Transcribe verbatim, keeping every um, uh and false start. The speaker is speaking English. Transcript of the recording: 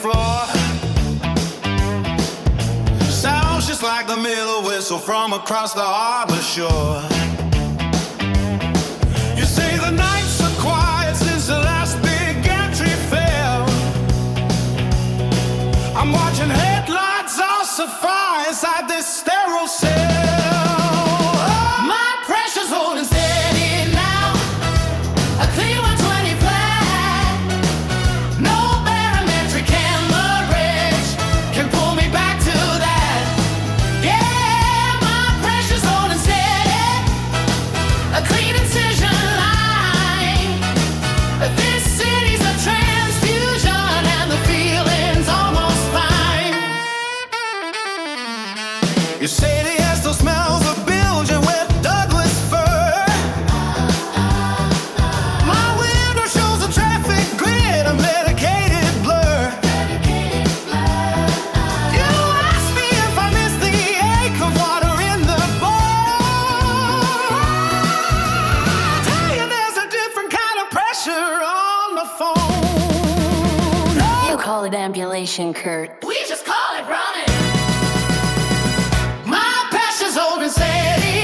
floor. Sounds just like the Miller whistle from across the harbor shore. You say the nights are quiet since the last big entry failed. I'm watching headlights all sapphire inside this sterile cell. My pressure's holding steady now. A clean one twenty flat. No barometric hemorrhage can pull me back to that. Yeah, my pressure's holding steady. A clean incision line. This city's a transfusion and the feeling's almost fine. You say the air still smells of Belgian wet Douglas fir. My window shows a traffic grid, a medicated blur. You ask me if I miss the ache of water in the bowl. I tell you there's a different kind of pressure on the phone. You call it ambulation, Kurt. We just call it running. My pressure's holding steady